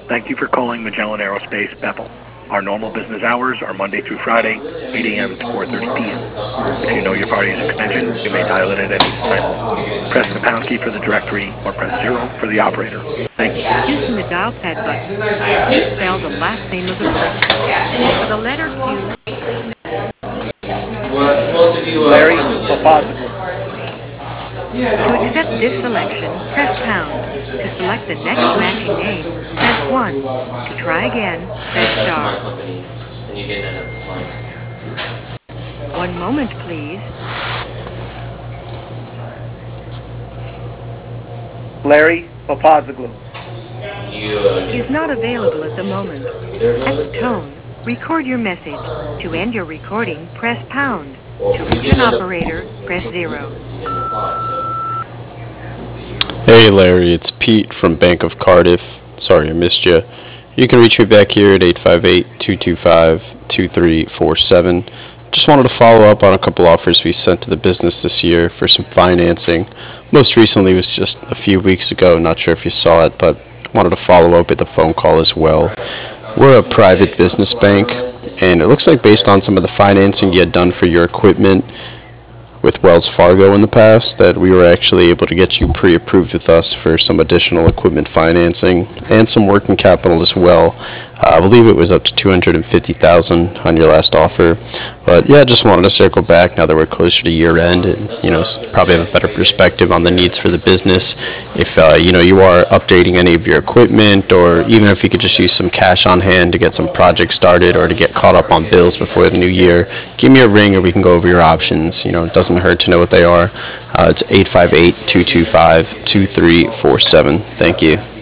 Thank you for calling Magellan Aerospace, Bethel. Our normal business hours are Monday through Friday, 8 a.m. to 4:30 p.m. If you know your party's extension, you may dial it at any time. Press the pound key for the directory or press 0 for the operator. Thank you. Using the dial pad button, please spell the last name of the person. For the letter Q, Larry Opazaglu. to accept this selection, press pound. To select the next matching name, press 1. To try again, press star. One moment, please. Larry Opazaglu. Is not available at the moment. At the tone, record your message. To end your recording, press pound. To reach an operator, press 0. Hey Larry, it's Pete from Bank of Cardiff. Sorry I missed you. You can reach me back here at 858-225-2347. Just wanted to follow up on a couple offers we sent to the business this year for some financing. Most recently was just a few weeks ago, not sure if you saw it, but wanted to follow up with a phone call as well. We're a private business bank, and it looks like based on some of the financing you had done for your equipment, with Wells Fargo in the past that we were actually able to get you pre-approved with us for some additional equipment financing and some working capital as well. I believe it was up to $250,000 on your last offer. But yeah, just wanted to circle back now that we're closer to year end and probably have a better perspective on the needs for the business. If you are updating any of your equipment, or even if you could just use some cash on hand to get some projects started or to get caught up on bills before the new year, give me a ring and we can go over your options. It doesn't hurt to know what they are. It's 858-225-2347. Thank you.